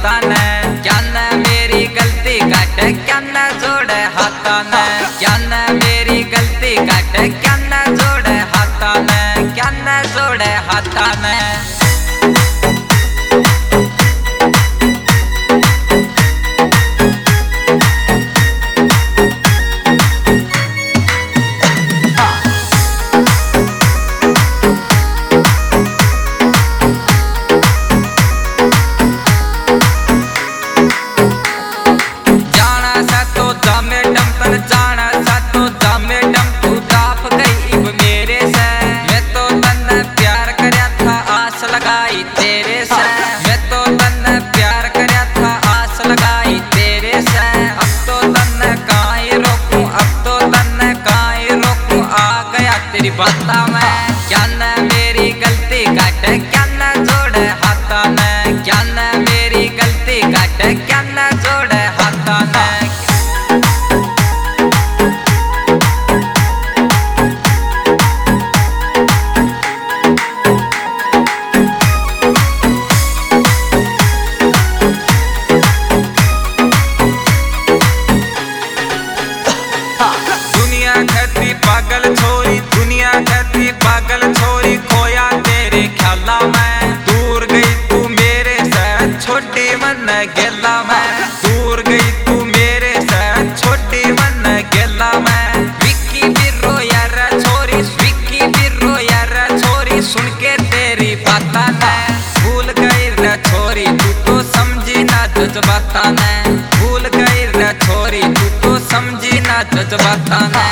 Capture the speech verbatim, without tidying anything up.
हाथा ने, क्या न मेरी गलती काटे क्या न जोड़े हाथा ने, क्या न मेरी गलती काटे क्या न जोड़े हाथा ने, क्या न जोड़े हाथा ने। जाना सा तो जा मैडम तू डाफ गई इब मेरे से, मैं तो तन्ने प्यार करया था आस लगाई तेरे से, मैं तो तन्ने प्यार करया था आस लगाई तेरे से। अब तो तन्ने काई रोकूं, अब तो तन्ने काई रोकूं, आ गया तेरी बाता में। क्या न मेरी गलती काटे क्या न जोड़े हाथा ने, क्या न मेरी गलती काटे क्या न जोड़े हाथा ने। पागल छोरी दुनिया कहती पागल छोरी, खोया तेरे ख्याला में, दूर गई तू मेरे से छोटी मन गेला में, दूर गई तू मेरे से छोटी मन गेला में। विक्की बिर्रो यार छोरी, विक्की बिर्रो यार छोरी, सुन के तेरी बाता ने भूल गई रे छोरी, तू तो समझी ना जज्बाता ने, भूल गई रे छोरी, तू तो समझी ना जज्बाता ने।